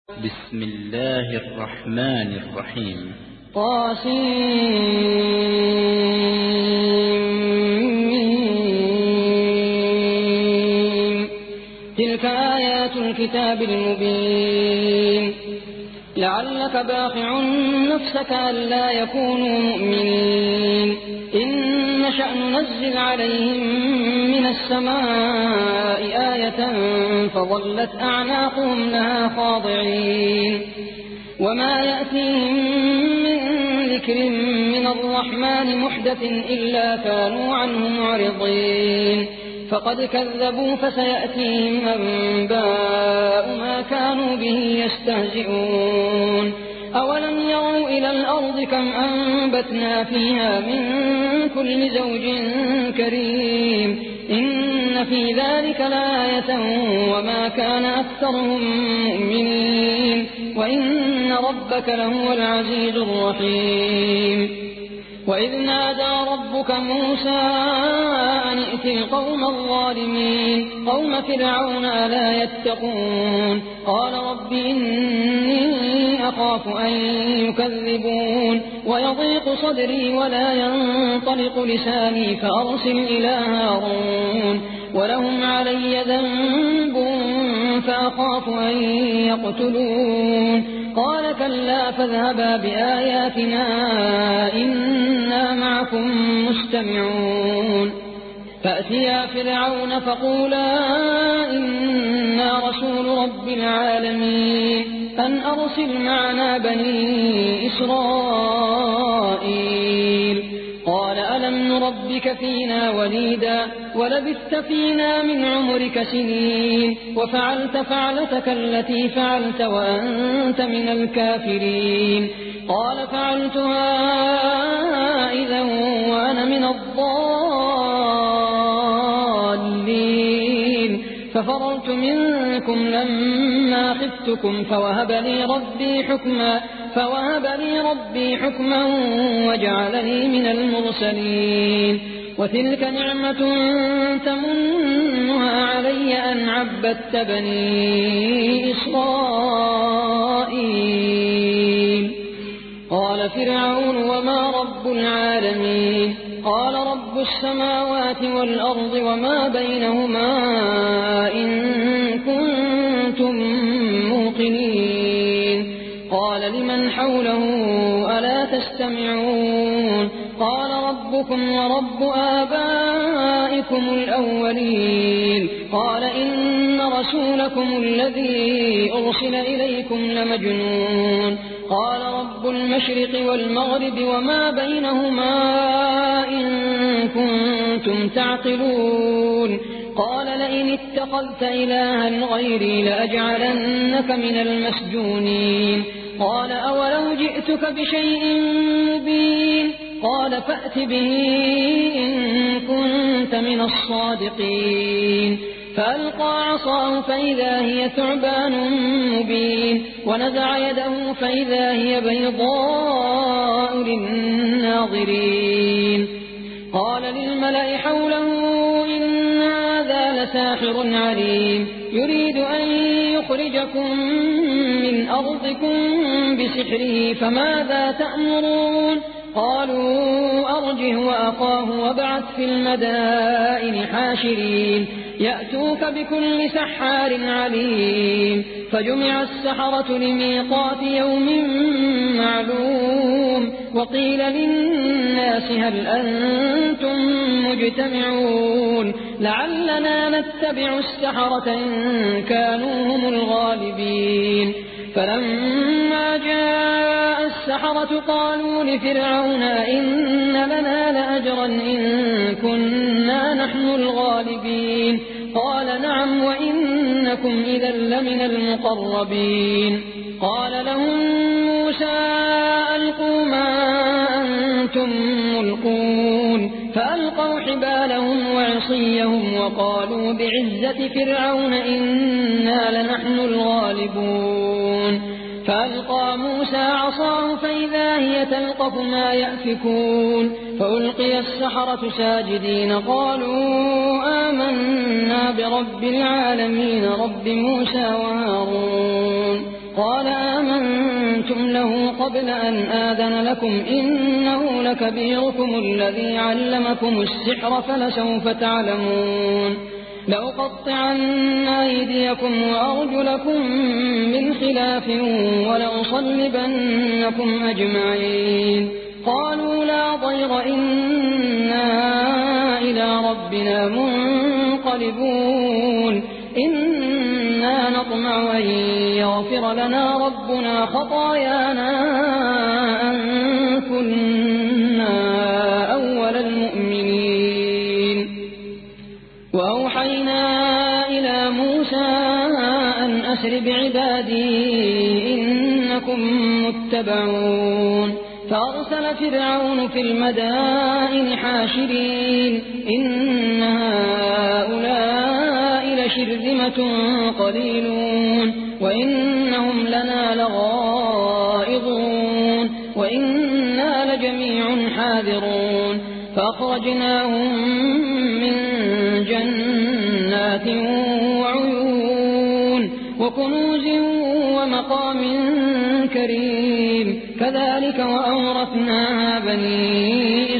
بسم الله الرحمن الرحيم. طاسين. تلك آيات الكتاب المبين. لعلك باخع نفسك ألا يكونوا مؤمنين إن نشأ ننزل عليهم من السماء آية فظلت أعناقهم لها خاضعين وما يأتيهم من ذكر من الرحمن محدث إلا كانوا عنه معرضين فقد كذبوا فسيأتيهم أنباء ما كانوا به يستهزئون أولم يروا إلى الأرض كم أنبتنا فيها من كل زوج كريم إن في ذلك لآية وما كان أكثرهم مؤمنين وإن ربك لهو العزيز الرحيم. وإذ نادى ربك موسى أن ائت القوم الظالمين قوم فرعون ألا يتقون قال رب إني أخاف أن يكذبون ويضيق صدري ولا ينطلق لساني فأرسل إلى هارون ولهم علي ذنب فأخاف أن يقتلون قال كلا فاذهبا بآياتنا إنا معكم مستمعون فأتيا فرعون فقولا إنا رسول رب العالمين أن أرسل معنا بني إسرائيل قال ألم نربك فينا وليدا ولبثت فينا من عمرك سنين وفعلت فعلتك التي فعلت وأنت من الكافرين قال فعلتها إذا وأنا من الضالين ففررت منكم لما خفتكم فوهب لي ربي حكما وجعلني من المرسلين وتلك نعمة تمنها علي أن عبدت بني إسرائيل. قال فرعون وما رب العالمين قال رب السماوات والأرض وما بينهما إن كنتم موقنين قال لمن حوله ألا تستمعون قال ربكم ورب آبائكم الأولين قال إن رسولكم الذي أرسل إليكم لمجنون قال رب المشرق والمغرب وما بينهما إن كنتم تعقلون قال لئن اتخذت إلها غيري لأجعلنك من المسجونين قال أولو جئتك بشيء مبين قال فأت به إن كنت من الصادقين فألقى عصاه فإذا هي ثعبان مبين ونزع يده فإذا هي بيضاء للناظرين قال للملأ حوله إن هذا لساحر عليم يريد أن يخرجكم من أرضكم بسحره فماذا تأمرون قالوا أرجه وأخاه وابعث في المدائن حاشرين يأتوك بكل سحار عليم فجمع السحرة لميقات يوم معلوم وقيل للناس هل أنتم مجتمعون لعلنا نتبع السحرة إن كانوا هم الغالبين فلما جاء السحرة قالوا لفرعون إن لنا لأجرا إن كنا نحن الغالبين قال نعم وإنكم إذا لمن المقربين قال لهم موسى ألقوا ما أنتم ملقون فألقوا حبالهم وعصيهم وقالوا بعزة فرعون إنا لنحن الغالبون فألقى موسى عصاه فإذا هي تلقف ما يأفكون فألقي السحرة ساجدين قالوا آمنا برب العالمين رب موسى وهارون قال آمنتم له قبل أن آذن لكم إنه لكبيركم الذي علمكم السحر فلسوف تعلمون لأقطعن أيديكم وأرجلكم من خلاف ولأصلبنكم أجمعين قالوا لا ضير إنا إلى ربنا منقلبون إنا نطمع أن يغفر لنا ربنا خطايانا أن كنا أول المؤمنين وأوحينا إلى موسى أن أسر بعبادي إنكم متبعون فأرسل فرعون في المدائن حاشرين إن هؤلاء لشرذمة قليلون وإنهم لنا لغائظون وإنا لجميع حاذرون فأخرجناهم من جنات وعيون وكنوز ومقام كريم كذلك وأورثناها بني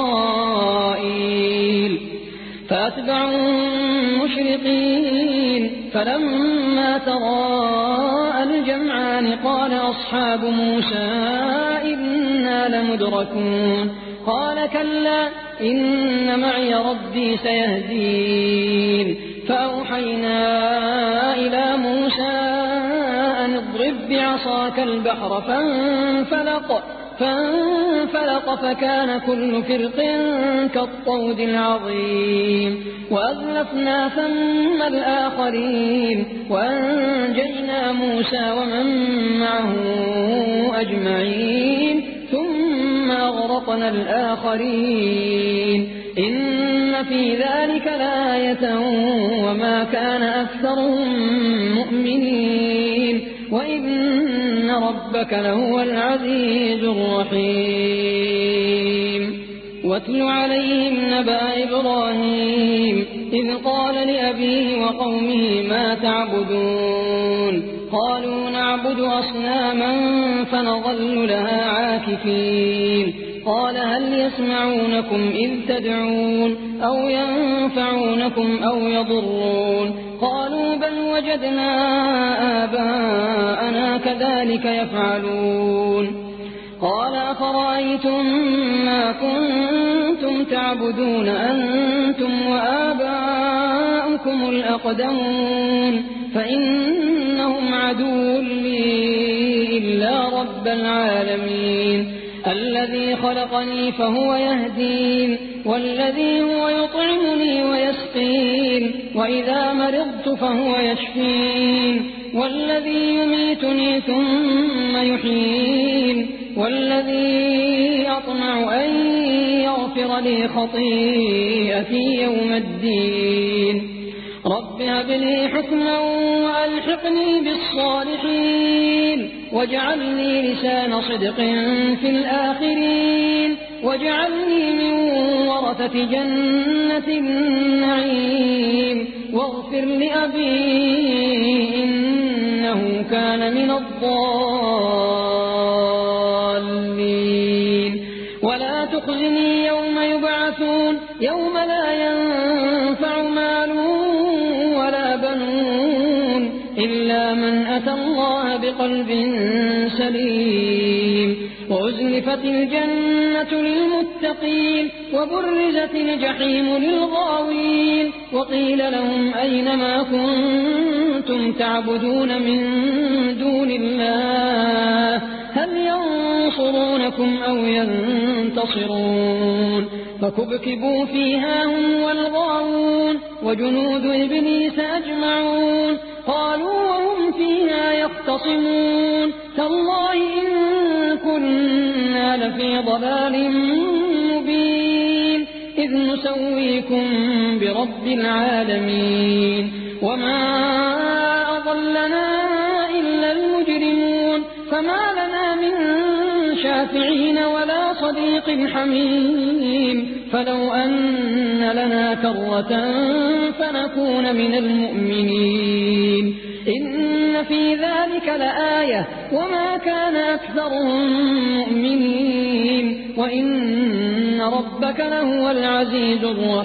إسرائيل فأتبعوا مشرقين فلما تراءى الجمعان قال أصحاب موسى إنا لمدركون قال كلا إن معي ربي سيهدين فأوحينا إلى موسى أن اضرب بعصاك البحر فانفلق فكان كل فرق كالطود العظيم وأزلفنا ثم الآخرين وأنجينا موسى ومن معه أجمعين ثم أغرقنا الآخرين إن في ذلك لآية وما كان أكثرهم مؤمنين وإن ربك لهو العزيز الرحيم واتل عليهم نبأ إبراهيم إذ قال لأبيه وقومه ما تعبدون قالوا نعبد أصناما فنظل لها عاكفين قال هل يسمعونكم إذ تدعون أو ينفعونكم أو يضرون قالوا بل وجدنا آباءنا كذلك يفعلون قال أفرأيتم ما كنتم تعبدون أنتم وآباؤكم الأقدمون فإنهم عدو لي إلا رب العالمين الذي خلقني فهو يهدين والذي هو يطعمني ويسقين وإذا مرضت فهو يشفين والذي يميتني ثم يحيين والذي أطمع أن يغفر لي خطيئتي يوم الدين رب هب لي حكما وألحقني بالصالحين واجعلني لسان صدق في الآخرين واجعلني من ورثة جنة النعيم واغفر لأبي إنه كان من الضالين ولا تخزني يوم يبعثون يوم لا ينفع مال ولا بنون إلا من أتى الله بقلب سليم وأزلفت الجنة للمتقين وبرزت الجحيم للغاوين وقيل لهم أين ما كنتم تعبدون من دون الله هل ينصرونكم أو ينتصرون فكبكبوا فيها هم والغاوون وجنود إبليس أجمعون قالوا وهم فيها يختصمون تالله إن كنا لفي ضلال مبين إذ نسويكم برب العالمين وما أضلنا إلا المجرمون فما لنا من شافعين ولا صديق حميم فلو أن لنا كرة فنكون من المؤمنين إن في ذلك لآية وما كان أكثرهم مؤمنين وإن ربك لهو العزيز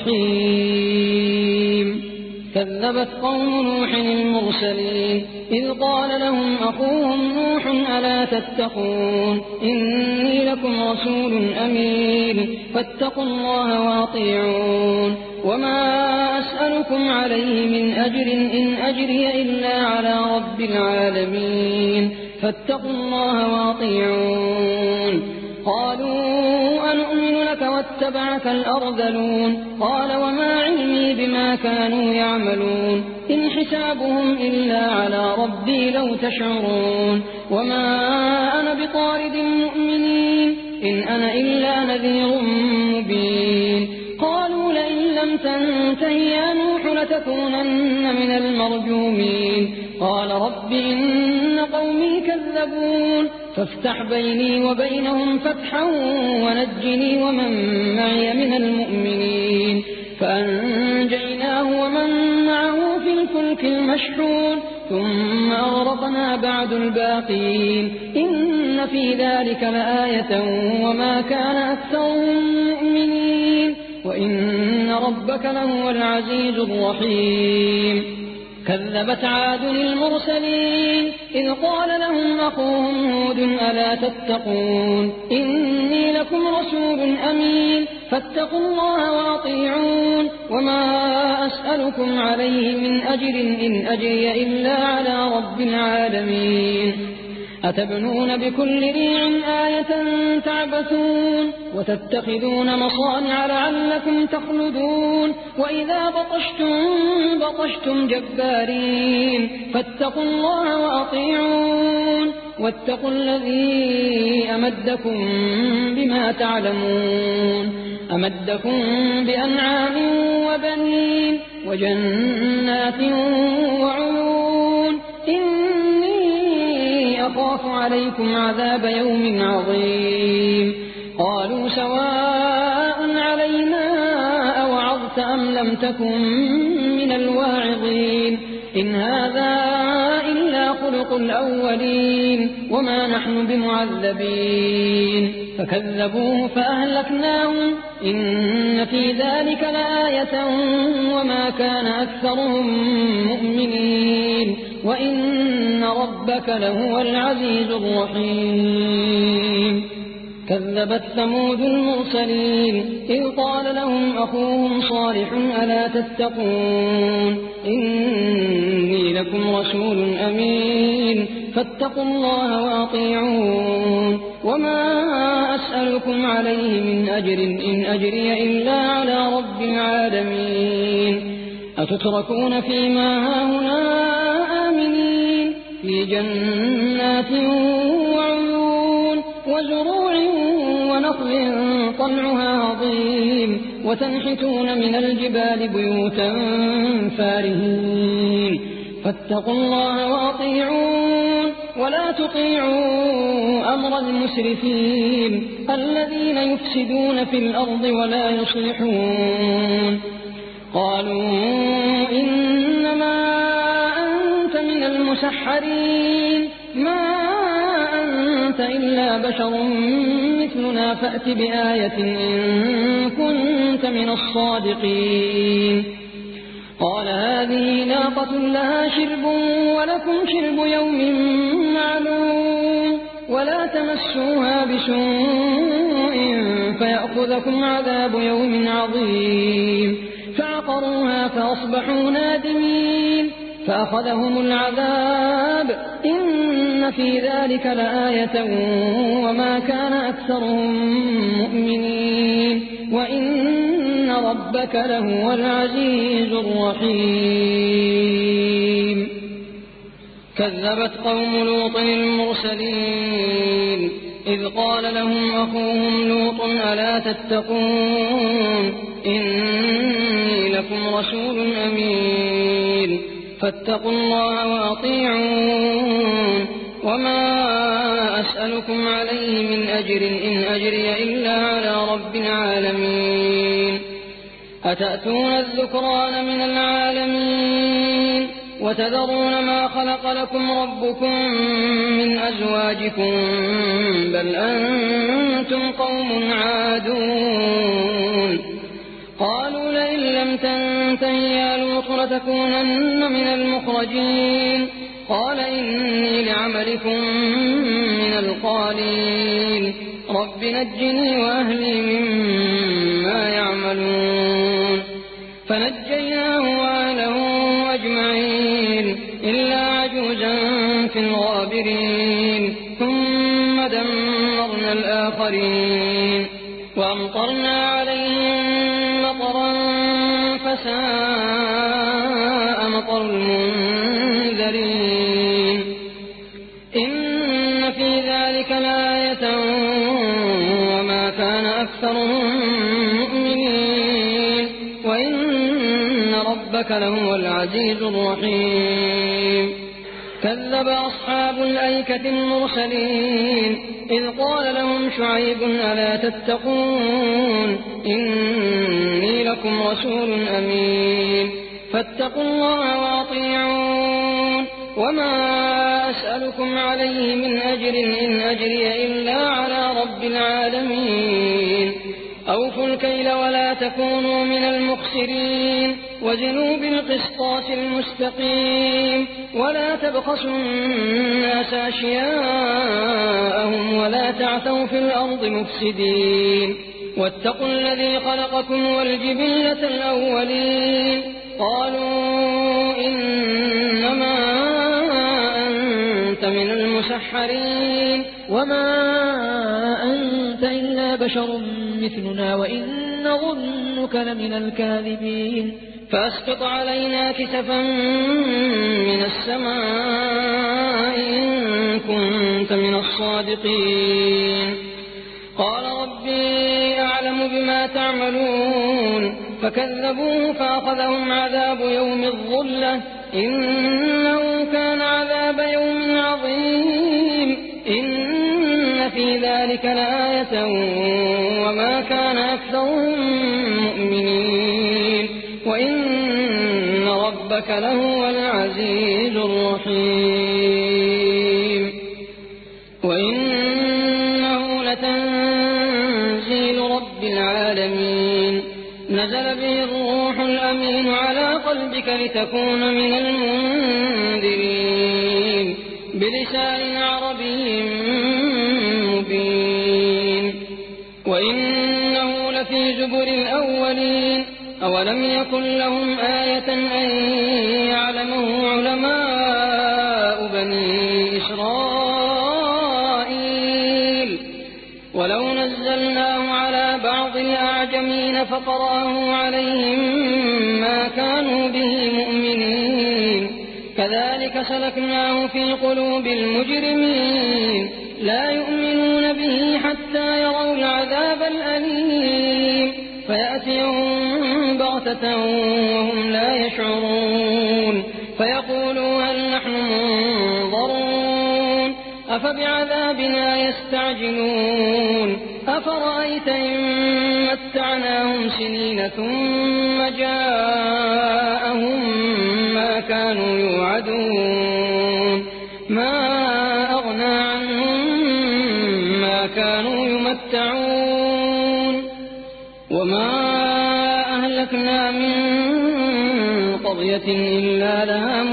الرحيم كذبت قوم نوح المرسلين إذ قال لهم أخوهم نوح ألا تتقون إني لكم رسول أمين فاتقوا الله وأطيعون وما أسألكم عليه من أجر إن أجري إلا على رب العالمين فاتقوا الله وأطيعون قالوا أنؤمن لك واتبعك الأرذلون قال وما علمي بما كانوا يعملون إن حسابهم إلا على ربي لو تشعرون وما أنا بطارد المؤمنين إن أنا إلا نذير مبين قالوا لئن لم تنته يا نوح لتكونن من المرجومين قال رب إن قومي كذبون فافتح بيني وبينهم فتحا ونجني ومن معي من المؤمنين فأنجيناه ومن معه في الفلك المشحون ثم أغرقنا بعد الباقين إن في ذلك لآية وما كان أكثرهم مؤمنين وإن ربك لهو العزيز الرحيم كذبت عاد المرسلين إذ قال لهم أخوهم هود ألا تتقون إني لكم رسول أمين فاتقوا الله وأطيعون وما أسألكم عليه من أجر إن أجري إلا على رب العالمين أتبنون بكل ريع آية تعبثون وتتخذون مصانع لعلكم تخلدون وإذا بطشتم جبارين فاتقوا الله وأطيعون واتقوا الذي أمدكم بما تعلمون أمدكم بأنعام وبنين وجنات وعيون أخاف عليكم عذاب يوم عظيم قالوا سواء علينا أوعظت أم لم تكن من الواعظين إن هذا إلا خلق الأولين وما نحن بمعذبين فكذبوه فأهلكناهم إن في ذلك لآية وما كان أكثرهم مؤمنين وإن ربك لهو العزيز الرحيم كذبت ثمود المرسلين إذ قال لهم أخوهم صالح ألا تتقون إني لكم رسول أمين فاتقوا الله وأطيعون وما أسألكم عليه من أجر إن أجري إلا على رب العالمين أتتركون فيما هاهنا آمنين في جنات وعيون وزروع ونخل طلعها عظيم وتنحتون من الجبال بيوتا فارهين فاتقوا الله وأطيعون ولا تطيعوا أمر المسرفين الذين يفسدون في الأرض ولا يصلحون قالوا إنما أنت من المسحرين ما أنت إلا بشر مثلنا فأت بآية إن كنت من الصادقين قال هذه ناقة لها شرب ولكم شرب يوم معلوم ولا تمسوها بسوء فيأخذكم عذاب يوم عظيم فعقروها فأصبحوا نادمين فأخذهم العذاب إن في ذلك لآية وما كان أكثرهم مؤمنين وإن ربك لهو العزيز الرحيم كذبت قوم لوط المرسلين إذ قال لهم أخوهم لوط ألا تتقون إني لكم رسول أمين فاتقوا الله وأطيعون وما أسألكم عليه من أجر إن أجري إلا على رب العالمين أتأتون الذكران من العالمين وتذرون ما خلق لكم ربكم من أزواجكم بل أنتم قوم عادون قالوا لئن لم تنته يا لوط لتكونن من المخرجين قال إني لعملكم من القالين رب نجني وأهلي مما يعملون فنجيناه وأهله أجمعين إلا عجوزا في الغابرين ثم دمرنا الآخرين وأمطرنا عليهم مطرا فساء مطر المنذرين إن في ذلك لآية وما كان أكثرهم مؤمنين وإن ربك لهو العزيز الرحيم كذب أصحاب الأيكة المرسلين إذ قال لهم شعيب ألا تتقون إني لكم رسول أمين فاتقوا الله وأطيعون وما أسألكم عليه من أجر إن أجري إلا على رب العالمين أوفوا الكيل ولا تكونوا من المخسرين وزنوا بالقسطاس المستقيم ولا تبخسوا الناس أشياءهم ولا تعثوا في الأرض مفسدين واتقوا الذي خلقكم والجبلة الأولين قالوا إنما أنت من المسحرين وما أنت إلا بشر مثلنا وإن نظنك لمن الكاذبين فأسقط علينا كسفا من السماء إن كنت من الصادقين قال ربي أعلم بما تعملون فكذبوه فأخذهم عذاب يوم الظلة إنه كان عذاب يوم عظيم إن في ذلك لآية وما كان أكثرهم مؤمنين وإن ربك لهو العزيز الرحيم وإنه لتنزيل رب العالمين نزل به الروح الأمين على قلبك لتكون من المنذرين بلسان عربي مبين وإنه لفي زبر الأولين أولم يكن لهم آية أن يعلمه علماء بني إسرائيل ولو نزلناه على بعض الأعجمين فقرأه عليهم ما كانوا به مؤمنين كذلك سلكناه في قلوب المجرمين لا يؤمنون به حتى يروا العذاب الأليم فيأتيهم بغتة وهم لا يشعرون فيقولوا هل نحن منظرون أفبعذابنا يستعجلون أفرأيت إن متعناهم سنين ثم جاءهم ما كانوا يوعدون ما أغنى عنهم ما كانوا يمتعون وما أهلكنا من قرية إلا لها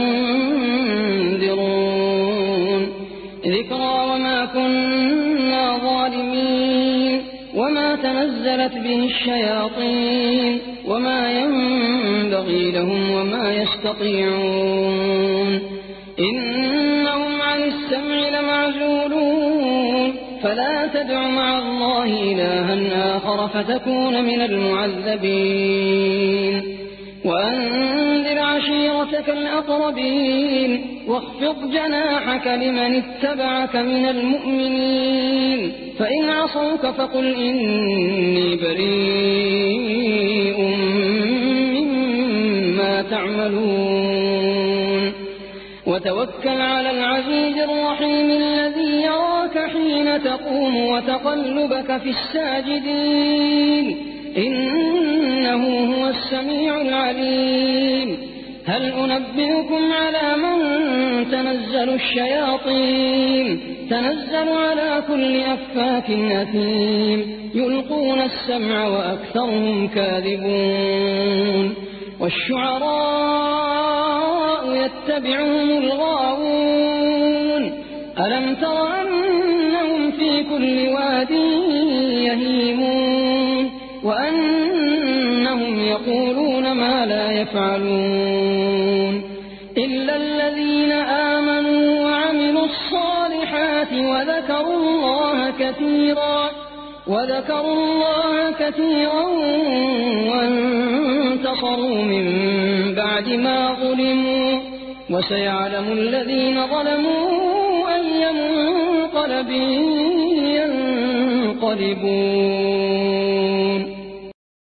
منذرون ذكرى وما كنا ظالمين وما تنزلت به الشياطين وما ينبغي لهم وما يستطيعون إنهم عن السمع لمعزولون فلا تدع مع الله إلها آخر فتكون من المعذبين وأنذر عشيرتك الأقربين واخفض جناحك لمن اتبعك من المؤمنين فإن عصوك فقل إني بريء مما تعملون وتوكل على العزيز الرحيم الذي يراك حين تقوم وتقلبك في الساجدين إنه هو السميع العليم هل أنبئكم على من تنزل الشياطين تنزل على كل أفاك أثيم يلقون السمع وأكثرهم كاذبون والشعراء يتبعهم الغاوون ألم تر أنهم في كل واد يهيمون وأنهم يقولون ما لا يفعلون إلا الذين آمنوا وعملوا الصالحات وذكروا الله كثيرا وانتصروا من بعد ما ظلموا وسيعلم الذين ظلموا أي منقلب ينقلبون